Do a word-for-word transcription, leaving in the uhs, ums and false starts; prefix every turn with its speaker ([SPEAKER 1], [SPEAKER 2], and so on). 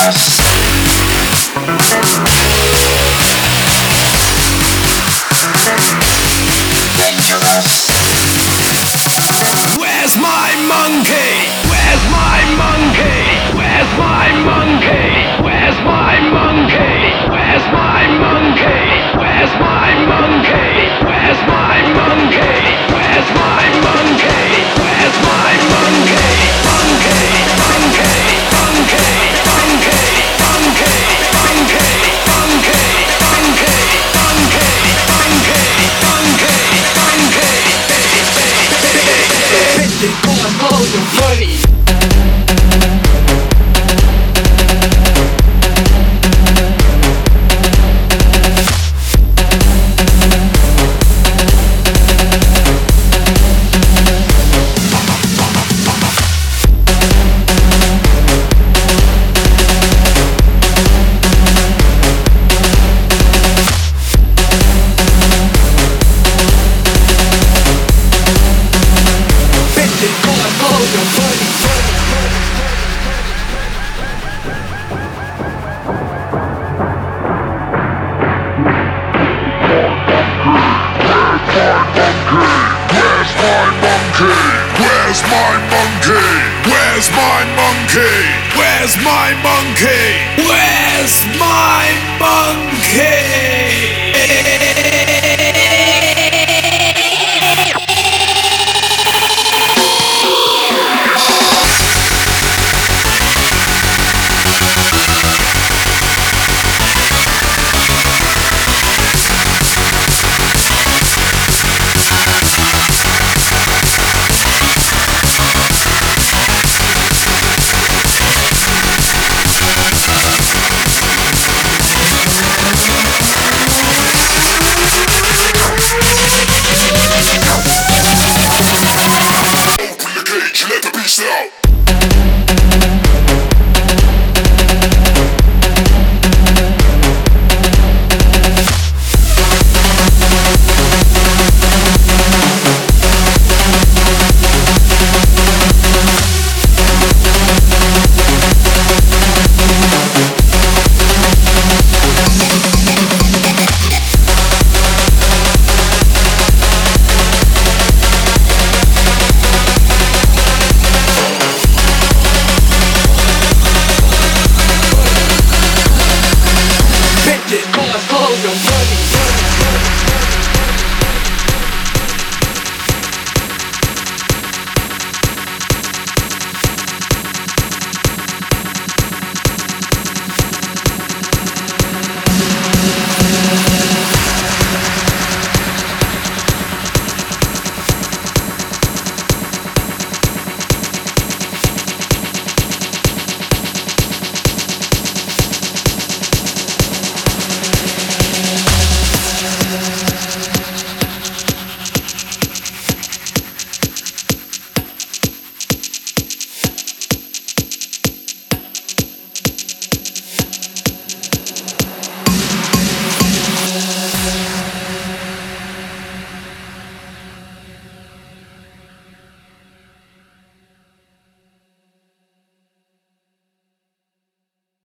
[SPEAKER 1] Where's my monkey? Where's my monkey? Where's my monkey? Where's my monkey? Where's my monkey? Where's my monkey? Where's my monkey? Where's my monkey? Where's my monkey? Monkey, monkey, monkey, monkey, monkey, monkey, monkey, monkey, monkey, monkey, monkey, monkey. Bitches going hold your money.
[SPEAKER 2] Where's my monkey? Where's my monkey? Where's my monkey? Where's my monkey? Let the beast out.